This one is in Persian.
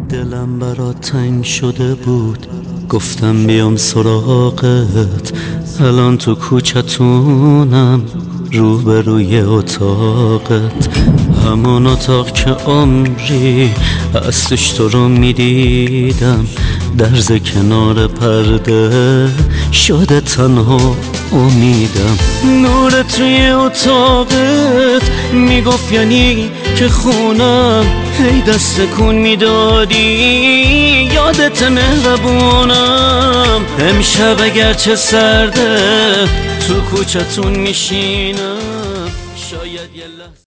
دلم برات تنگ شده بود، گفتم بیام سراغت. الان تو کوچتونم روبروی اتاقت، همون اتاق که عمری از توش تو رو میدیدم. درز کنار پرده شده تنها امیدم. نور توی اتاقت میگفت یعنی که خونم، هی دست کن میدادی یادت مهربونم. امشب اگرچه سرده تو کوچتون میشینم، شاید یه